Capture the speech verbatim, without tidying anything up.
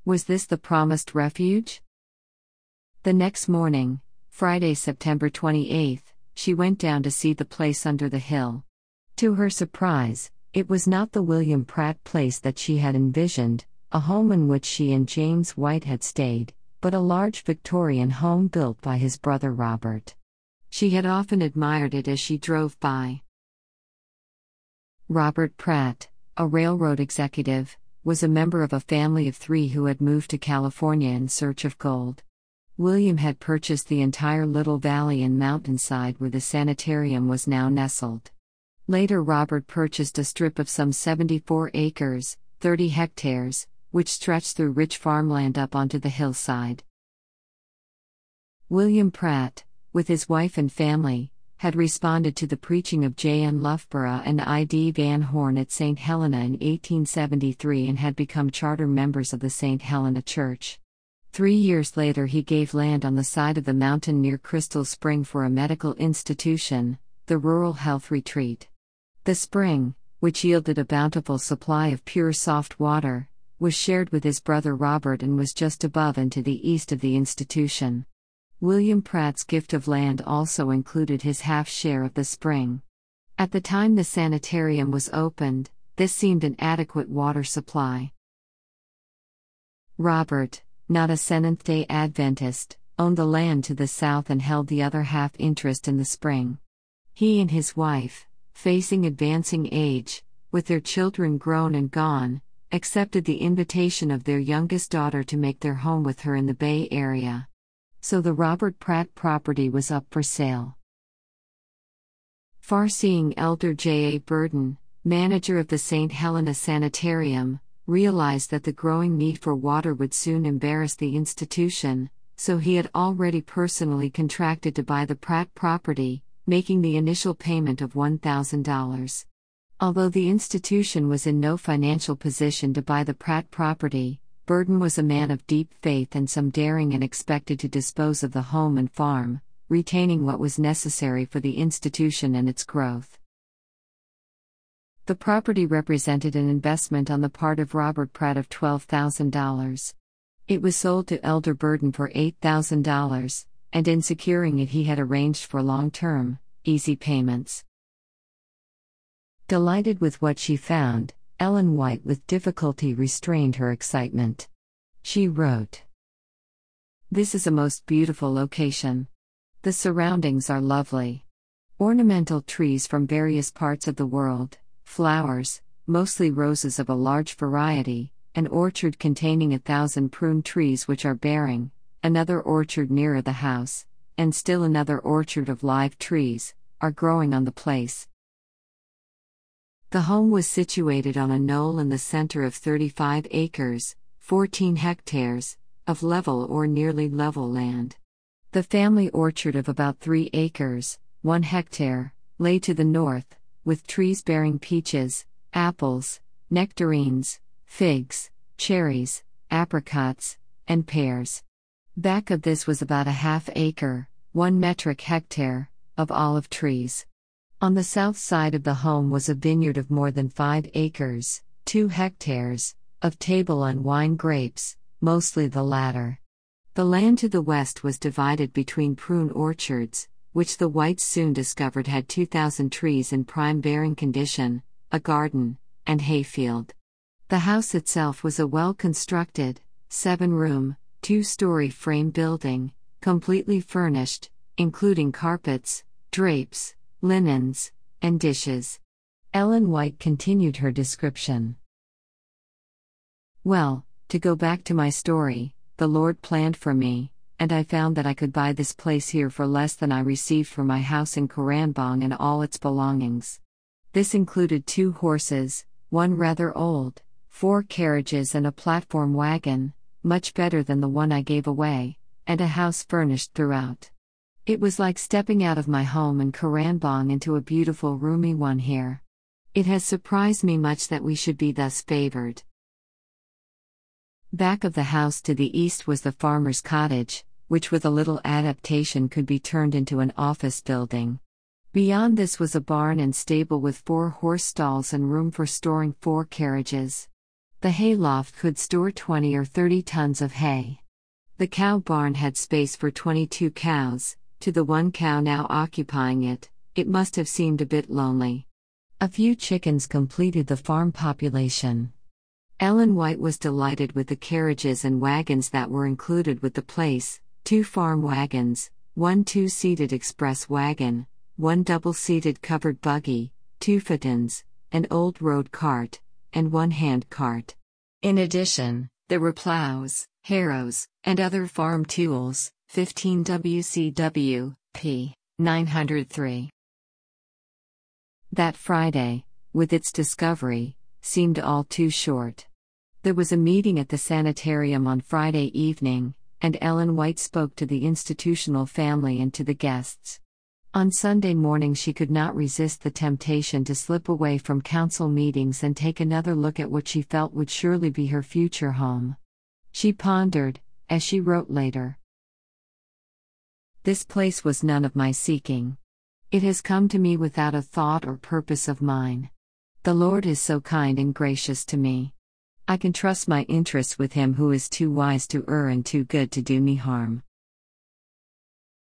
Was this the promised refuge? The next morning, Friday, September twenty-eighth, she went down to see the place under the hill. To her surprise, it was not the William Pratt place that she had envisioned, a home in which she and James White had stayed, but a large Victorian home built by his brother Robert. She had often admired it as she drove by. Robert Pratt, a railroad executive, was a member of a family of three who had moved to California in search of gold. William had purchased the entire little valley and mountainside where the sanitarium was now nestled. Later, Robert purchased a strip of some seventy-four acres, thirty hectares, which stretched through rich farmland up onto the hillside. William Pratt, with his wife and family, had responded to the preaching of J N Loughborough and I D Van Horn at Saint Helena in eighteen seventy-three and had become charter members of the Saint Helena Church. Three years later, he gave land on the side of the mountain near Crystal Spring for a medical institution, the Rural Health Retreat. The spring, which yielded a bountiful supply of pure soft water, was shared with his brother Robert and was just above and to the east of the institution. William Pratt's gift of land also included his half share of the spring. At the time the sanitarium was opened, this seemed an adequate water supply. Robert, not a Seventh-day Adventist, owned the land to the south and held the other half interest in the spring. He and his wife, facing advancing age, with their children grown and gone, accepted the invitation of their youngest daughter to make their home with her in the Bay Area. So the Robert Pratt property was up for sale. Far-seeing elder J A Burden, manager of the Saint Helena Sanitarium, realized that the growing need for water would soon embarrass the institution, so he had already personally contracted to buy the Pratt property, making the initial payment of one thousand dollars. Although the institution was in no financial position to buy the Pratt property, Burden was a man of deep faith and some daring and expected to dispose of the home and farm, retaining what was necessary for the institution and its growth. The property represented an investment on the part of Robert Pratt of twelve thousand dollars. It was sold to Elder Burden for eight thousand dollars, and in securing it he had arranged for long-term, easy payments. Delighted with what she found, Ellen White with difficulty restrained her excitement. She wrote, "This is a most beautiful location. The surroundings are lovely. Ornamental trees from various parts of the world, flowers, mostly roses of a large variety, an orchard containing a thousand prune trees which are bearing, another orchard nearer the house, and still another orchard of live trees, are growing on the place." The home was situated on a knoll in the center of thirty-five acres, fourteen hectares, of level or nearly level land. The family orchard of about three acres, one hectare, lay to the north, with trees bearing peaches, apples, nectarines, figs, cherries, apricots, and pears. Back of this was about a half acre, one metric hectare, of olive trees. On the south side of the home was a vineyard of more than five acres, two hectares, of table and wine grapes, mostly the latter. The land to the west was divided between prune orchards, which the Whites soon discovered had two thousand trees in prime bearing condition, a garden, and hayfield. The house itself was a well-constructed, seven-room, two-story frame building, completely furnished, including carpets, drapes, linens, and dishes. Ellen White continued her description. "Well, to go back to my story, the Lord planned for me, and I found that I could buy this place here for less than I received for my house in Karanbong and all its belongings. This included two horses, one rather old, four carriages and a platform wagon, much better than the one I gave away, and a house furnished throughout. It was like stepping out of my home in Karanbong into a beautiful roomy one here. It has surprised me much that we should be thus favored." Back of the house to the east was the farmer's cottage, which with a little adaptation could be turned into an office building. Beyond this was a barn and stable with four horse stalls and room for storing four carriages. The hayloft could store twenty or thirty tons of hay. The cow barn had space for twenty-two cows. To the one cow now occupying it, it must have seemed a bit lonely. A few chickens completed the farm population. Ellen White was delighted with the carriages and wagons that were included with the place: two farm wagons, one two-seated express wagon, one double-seated covered buggy, two phaetons, an old road cart, and one hand cart. In addition, there were plows, harrows, and other farm tools. fifteen W C W, p. nine oh three. That Friday, with its discovery, seemed all too short. There was a meeting at the sanitarium on Friday evening, and Ellen White spoke to the institutional family and to the guests. On Sunday morning she could not resist the temptation to slip away from council meetings and take another look at what she felt would surely be her future home. She pondered, as she wrote later, "This place was none of my seeking. It has come to me without a thought or purpose of mine. The Lord is so kind and gracious to me. I can trust my interests with Him who is too wise to err and too good to do me harm.